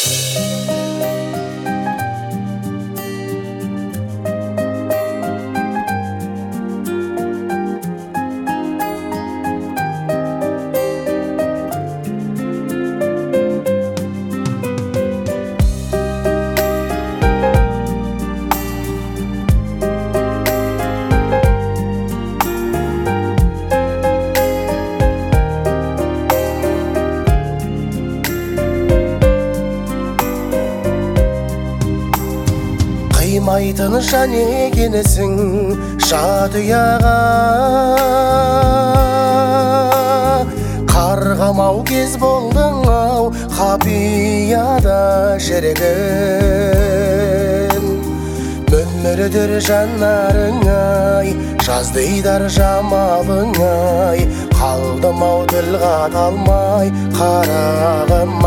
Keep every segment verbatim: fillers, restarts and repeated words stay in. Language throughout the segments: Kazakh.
Қимайтын жан екенсің жат ұяға, қарғамау кез болдың ау қапияда жүрген. Мөмірдір жанарың ай, жаздыйдар жамалың ай, қалдым ау тіл қата алмай қарағым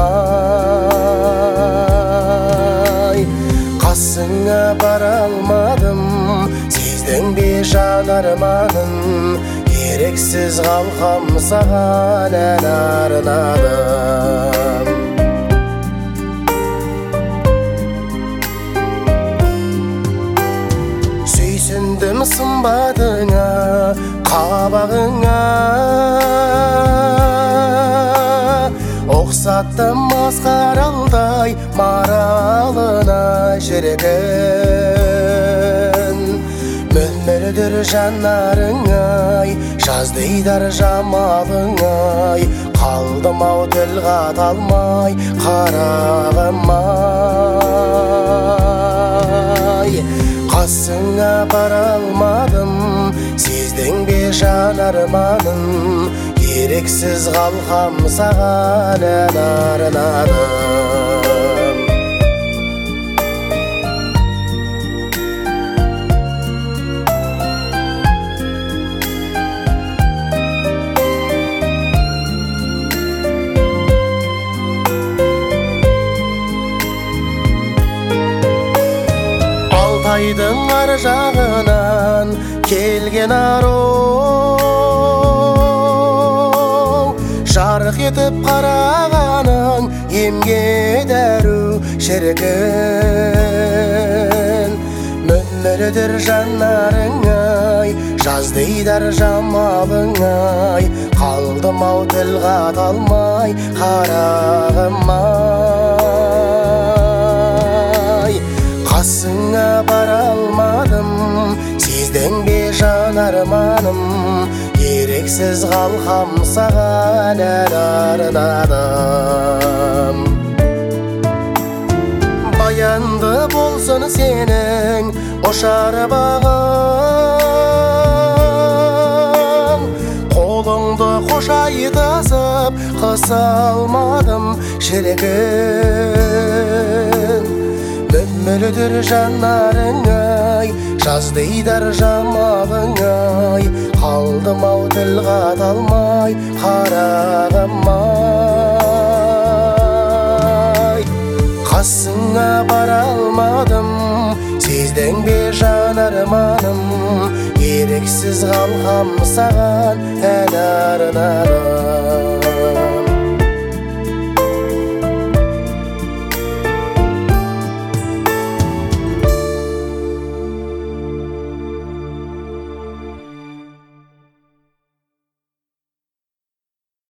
ай. Қасыңа бара алмадым, сездің бе жан арманым, ерексіз қалқам саған ән арнадым. Сүйсіндім сымбатыңа, қабағыңа, оқсаттым масқаралдай маралына жүрген. Мөлмірдір жанарың ай, жаздыйдар жамалың ай, қалдым ау тіл қата алмай қарағым ай. Қасыңа бара алмадым, сездің бе жан арманым, ерексіз қалқам саған ән арнадым. Алтайдың ар жағынан келген ару, жарық етіп қарағаның емге дәру шіркін. Мөмірдір жанарың ай, жаздыйдар жамалың ай, қалдым ау тіл қата алмай қарағым ай. Қасыңа бара алмадым, сездің бе жан арманым, ерексіз қалқам саған ән арнадым. Баянды болсын сенің ұшар бағың, қолыңды қошайтасып қыса алмадым шіркін. Мөмірдір жанарың ай, жаздыйдар жамалың ай, қалдым ау тіл қата алмай қарағым ай. Қасыңа бара алмадым, сездің бе жан арманым, ерексіз қалқам саған ән арнадым.